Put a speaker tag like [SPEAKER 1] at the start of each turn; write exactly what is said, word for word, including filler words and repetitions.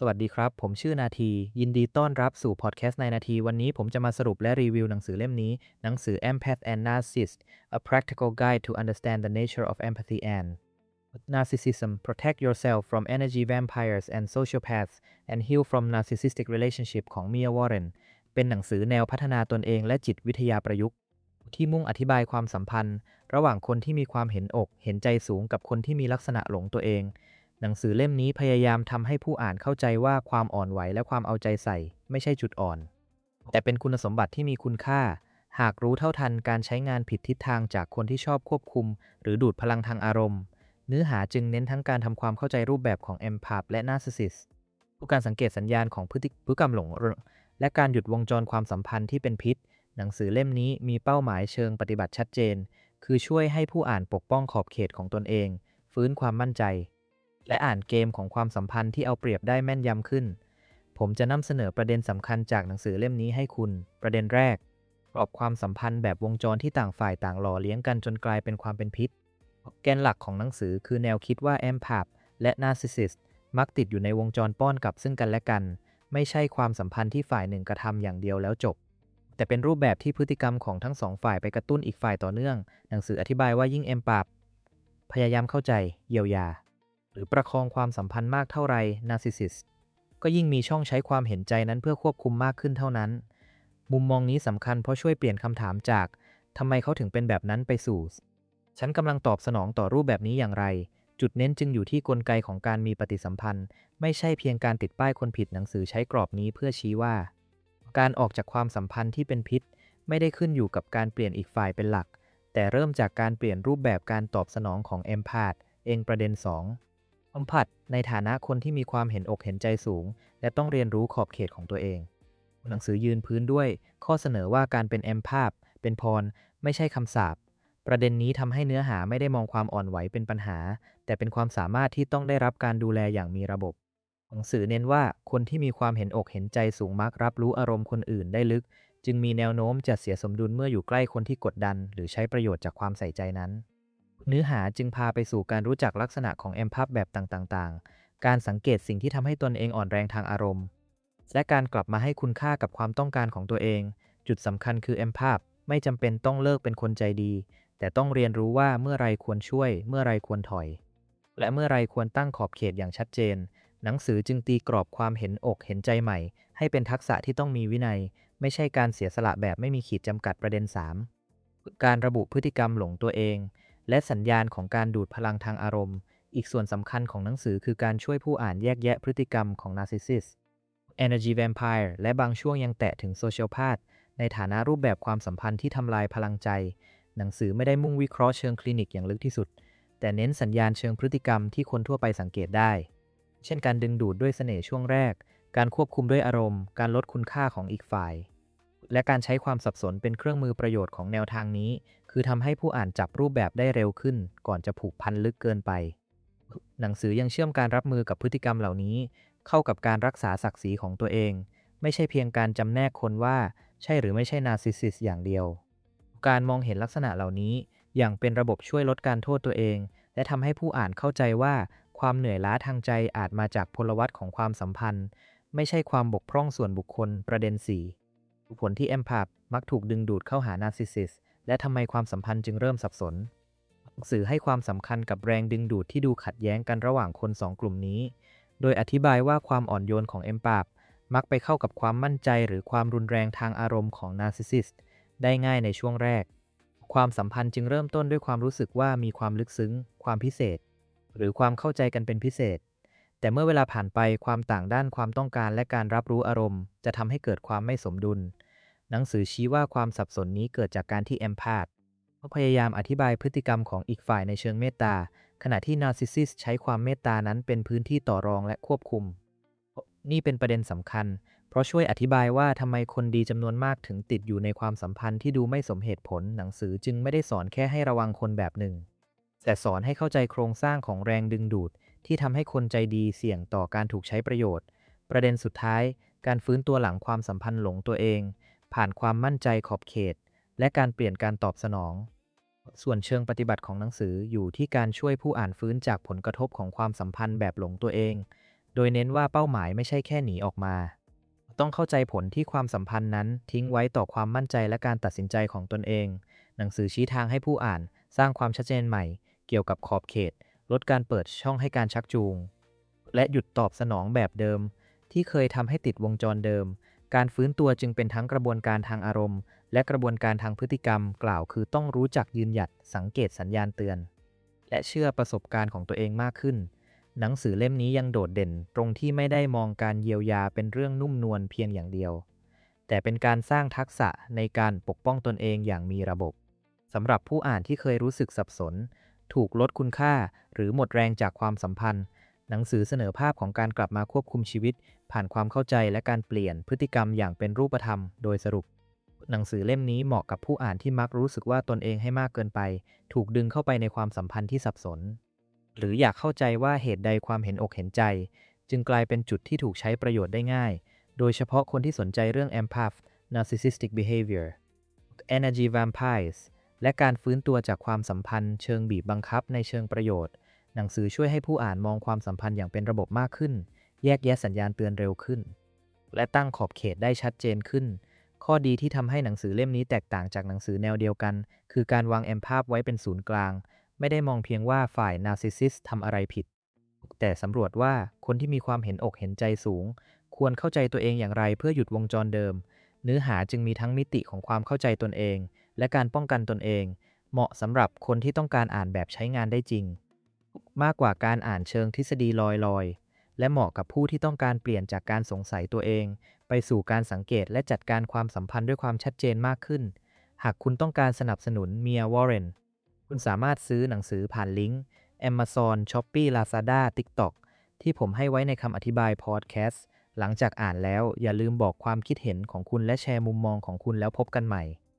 [SPEAKER 1] สวัสดีครับ ผมชื่อนาทียินดีต้อนรับสู่พอดแคสต์ในนาทีวันนี้ผมจะมาสรุปและรีวิวหนังสือเล่มนี้หนังสือ Empath and Narcissist A Practical Guide to Understand the Nature of Empathy and Narcissism Protect Yourself from Energy Vampires and Sociopaths and Heal from Narcissistic Relationship ของ Mia Warren เป็นหนังสือแนวพัฒนาตนเองและจิตวิทยาประยุกต์ที่มุ่งอธิบายความสัมพันธ์ระหว่างคนที่มีความเห็นอกเห็นใจสูงกับคนที่มีลักษณะหลงตัวเอง หนังสือเล่มนี้พยายามทำให้ผู้อ่านเข้าใจว่าความอ่อนไหวและความเอาใจใส่ไม่ใช่จุดอ่อนแต่เป็นคุณสมบัติที่มีคุณค่าหากรู้เท่าทันการใช้งานผิดทิศทางจากคนที่ชอบควบคุมหรือดูดพลังทางอารมณ์เนื้อหาจึงเน้นทั้งการทำความเข้าใจรูปแบบของ Empath และ Narcissist ผู้การสังเกตสัญญาณของพฤติพฤติกรรมหลงและการหยุดวงจรความสัมพันธ์ที่เป็นพิษหนังสือเล่มนี้มีเป้าหมายเชิงปฏิบัติชัดเจนคือช่วยให้ผู้อ่านปกป้องขอบเขตของตนเองฟื้นความมั่นใจและอ่านเกมของความสัมพันธ์ที่เอาเปรียบได้แม่นยำขึ้นผมจะนำเสนอประเด็นสำคัญจากหนังสือเล่มนี้ให้คุณประเด็นแรกกรอบความสัมพันธ์แบบวงจรที่ต่างฝ่ายต่างหล่อเลี้ยงกันจนกลายเป็นความเป็นพิษแกนหลักของหนังสือคือแนวคิดว่า Empath และ Narcissist มักติดอยู่ในวงจรป้อนกับซึ่งกันและกันไม่ใช่ความสัมพันธ์ที่ฝ่ายหนึ่งกระทำอย่างเดียวแล้วจบแต่เป็นรูปแบบที่พฤติกรรมของทั้งสองฝ่ายไปกระตุ้นอีกฝ่ายต่อเนื่องหนังสืออธิบายว่ายิ่ง Empath พยายามเข้าใจเยียวยาหรือประคองความสัมพันธ์มากเท่าไร Narcissist ก็ยิ่งมีช่องใช้ความเห็นใจนั้นเพื่อควบคุมมากขึ้นเท่านั้นมุมมองนี้สำคัญเพราะช่วยเปลี่ยนคำถามจากทำไมเขาถึงเป็นแบบนั้นไปสู่ฉันกำลังตอบสนองต่อรูปแบบนี้อย่างไรจุดเน้นจึงอยู่ที่กลไกของการมีปฏิสัมพันธ์ไม่ใช่เพียงการติดป้ายคนผิดหนังสือใช้กรอบนี้เพื่อชี้ว่าการออกจากความสัมพันธ์ที่เป็นพิษไม่ได้ขึ้นอยู่กับการเปลี่ยนอีกฝ่ายเป็นหลักแต่เริ่มจากการเปลี่ยนรูปแบบการตอบสนองของ Empath เองประเด็นสองสัมผัสในฐานะคนที่มีความเห็นอกเห็นใจสูงและต้องเรียนรู้ขอบเขตของตัวเองหนังสือยืนพื้นด้วยข้อเสนอว่าการเป็น Empath เป็นพรไม่ใช่คำสาปประเด็นนี้ทำให้เนื้อหาไม่ได้มองความอ่อนไหวเป็นปัญหาแต่เป็นความสามารถที่ต้องได้รับการดูแลอย่างมีระบบหนังสือเน้นว่าคนที่มีความเห็นอกเห็นใจสูงมักรับรู้อารมณ์คนอื่นได้ลึกจึงมีแนวโน้มจะเสียสมดุลเมื่ออยู่ใกล้คนที่กดดันหรือใช้ประโยชน์จากความใส่ใจนั้นเนื้อหาจึงพาไปสู่การรู้จักลักษณะของ Empath แบบต่างๆการสังเกตสิ่งที่ทำให้ตนเองอ่อนแรงทางอารมณ์และการกลับมาให้คุณค่ากับความต้องการของตัวเองจุดสำคัญคือ Empath ไม่จำเป็นต้องเลิกเป็นคนใจดีแต่ต้องเรียนรู้ว่าเมื่อไรควรช่วยเมื่อไรควรถอยและเมื่อไรควรตั้งขอบเขตอย่างชัดเจนหนังสือจึงตีกรอบความเห็นอกเห็นใจใหม่ให้เป็นทักษะที่ต้องมีวินัยไม่ใช่การเสียสละแบบไม่มีขีดจำกัดประเด็นสามการระบุพฤติกรรมหลงตัวเองและสัญญาณของการดูดพลังทางอารมณ์อีกส่วนสำคัญของหนังสือคือการช่วยผู้อ่านแยกแยะพฤติกรรมของ Narcissist Energy Vampire และบางช่วงยังแตะถึง Sociopath ในฐานะรูปแบบความสัมพันธ์ที่ทำลายพลังใจหนังสือไม่ได้มุ่งวิเคราะห์เชิงคลินิกอย่างลึกที่สุดแต่เน้นสัญญาณเชิงพฤติกรรมที่คนทั่วไปสังเกตได้เช่นการดึงดูดด้วยเสน่ห์ช่วงแรกการควบคุมด้วยอารมณ์การลดคุณค่าของอีกฝ่ายและการใช้ความสับสนเป็นเครื่องมือประโยชน์ของแนวทางนี้คือทำให้ผู้อ่านจับรูปแบบได้เร็วขึ้นก่อนจะผูกพันลึกเกินไปหนังสือยังเชื่อมการรับมือกับพฤติกรรมเหล่านี้เข้ากับการรักษาศักดิ์ศรีของตัวเองไม่ใช่เพียงการจำแนกคนว่าใช่หรือไม่ใช่ Narcissist อย่างเดียวการมองเห็นลักษณะเหล่านี้อย่างเป็นระบบช่วยลดการโทษตัวเองและทำให้ผู้อ่านเข้าใจว่าความเหนื่อยล้าทางใจอาจมาจากพลวัตของความสัมพันธ์ไม่ใช่ความบกพร่องส่วนบุคคลประเด็นสี่ผลที่ Empath มักถูกดึงดูดเข้าหา Narcissist และทำไมความสัมพันธ์จึงเริ่มสับสนหนังสือให้ความสำคัญกับแรงดึงดูดที่ดูขัดแย้งกันระหว่างคนสองกลุ่มนี้โดยอธิบายว่าความอ่อนโยนของ Empath มักไปเข้ากับความมั่นใจหรือความรุนแรงทางอารมณ์ของ Narcissist ได้ง่ายในช่วงแรกความสัมพันธ์จึงเริ่มต้นด้วยความรู้สึกว่ามีความลึกซึ้งความพิเศษหรือความเข้าใจกันเป็นพิเศษแต่เมื่อเวลาผ่านไปความต่างด้านความต้องการและการรับรู้อารมณ์จะทำให้เกิดความไม่สมดุลหนังสือชี้ว่าความสับสนนี้เกิดจากการที่ Empath พยายามอธิบายพฤติกรรมของอีกฝ่ายในเชิงเมตตาขณะที่ Narcissist ใช้ความเมตตานั้นเป็นพื้นที่ต่อรองและควบคุมนี่เป็นประเด็นสำคัญเพราะช่วยอธิบายว่าทำไมคนดีจำนวนมากถึงติดอยู่ในความสัมพันธ์ที่ดูไม่สมเหตุผลหนังสือจึงไม่ได้สอนแค่ให้ระวังคนแบบหนึ่งแต่สอนให้เข้าใจโครงสร้างของแรงดึงดูดที่ทำให้คนใจดีเสี่ยงต่อการถูกใช้ประโยชน์ประเด็นสุดท้ายการฟื้นตัวหลังความสัมพันธ์หลงตัวเองผ่านความมั่นใจขอบเขตและการเปลี่ยนการตอบสนองส่วนเชิงปฏิบัติของหนังสืออยู่ที่การช่วยผู้อ่านฟื้นจากผลกระทบของความสัมพันธ์แบบหลงตัวเองโดยเน้นว่าเป้าหมายไม่ใช่แค่หนีออกมาต้องเข้าใจผลที่ความสัมพันธ์นั้นทิ้งไว้ต่อความมั่นใจและการตัดสินใจของตนเองหนังสือชี้ทางให้ผู้อ่านสร้างความชัดเจนใหม่เกี่ยวกับขอบเขตลดการเปิดช่องให้การชักจูงและหยุดตอบสนองแบบเดิมที่เคยทำให้ติดวงจรเดิมการฟื้นตัวจึงเป็นทั้งกระบวนการทางอารมณ์และกระบวนการทางพฤติกรรมกล่าวคือต้องรู้จักยืนหยัดสังเกตสัญญาณเตือนและเชื่อประสบการณ์ของตัวเองมากขึ้นหนังสือเล่มนี้ยังโดดเด่นตรงที่ไม่ได้มองการเยียวยาเป็นเรื่องนุ่มนวลเพียงอย่างเดียวแต่เป็นการสร้างทักษะในการปกป้องตนเองอย่างมีระบบสำหรับผู้อ่านที่เคยรู้สึกสับสนถูกลดคุณค่าหรือหมดแรงจากความสัมพันธ์หนังสือเสนอภาพของการกลับมาควบคุมชีวิตผ่านความเข้าใจและการเปลี่ยนพฤติกรรมอย่างเป็นรูปธรรมโดยสรุปหนังสือเล่มนี้เหมาะกับผู้อ่านที่มักรู้สึกว่าตนเองให้มากเกินไปถูกดึงเข้าไปในความสัมพันธ์ที่สับสนหรืออยากเข้าใจว่าเหตุใดความเห็นอกเห็นใจจึงกลายเป็นจุดที่ถูกใช้ประโยชน์ได้ง่ายโดยเฉพาะคนที่สนใจเรื่อง empath narcissistic behavior energy vampires และการฟื้นตัวจากความสัมพันธ์เชิงบีบบังคับในเชิงประโยชน์หนังสือช่วยให้ผู้อ่านมองความสัมพันธ์อย่างเป็นระบบมากขึ้นแยกแยะสัญญาณเตือนเร็วขึ้นและตั้งขอบเขตได้ชัดเจนขึ้นข้อดีที่ทำให้หนังสือเล่มนี้แตกต่างจากหนังสือแนวเดียวกันคือการวาง empath ไว้เป็นศูนย์กลางไม่ได้มองเพียงว่าฝ่าย narcissist ทำอะไรผิดแต่สำรวจว่าคนที่มีความเห็นอกเห็นใจสูงควรเข้าใจตัวเองอย่างไรเพื่อหยุดวงจรเดิมเนื้อหาจึงมีทั้งมิติของความเข้าใจตนเองและการป้องกันตนเองเหมาะสำหรับคนที่ต้องการอ่านแบบใช้งานได้จริงมากกว่าการอ่านเชิงทฤษฎีลอยๆและเหมาะกับผู้ที่ต้องการเปลี่ยนจากการสงสัยตัวเองไปสู่การสังเกตและจัดการความสัมพันธ์ด้วยความชัดเจนมากขึ้นหากคุณต้องการสนับสนุนเมียวอร์เรนคุณสามารถซื้อหนังสือผ่านลิงก์ Amazon Shopee Lazada TikTok ที่ผมให้ไว้ในคำอธิบายพอดแคสต์หลังจากอ่านแล้วอย่าลืมบอกความคิดเห็นของคุณและแชร์มุมมองของคุณแล้วพบกันใหม่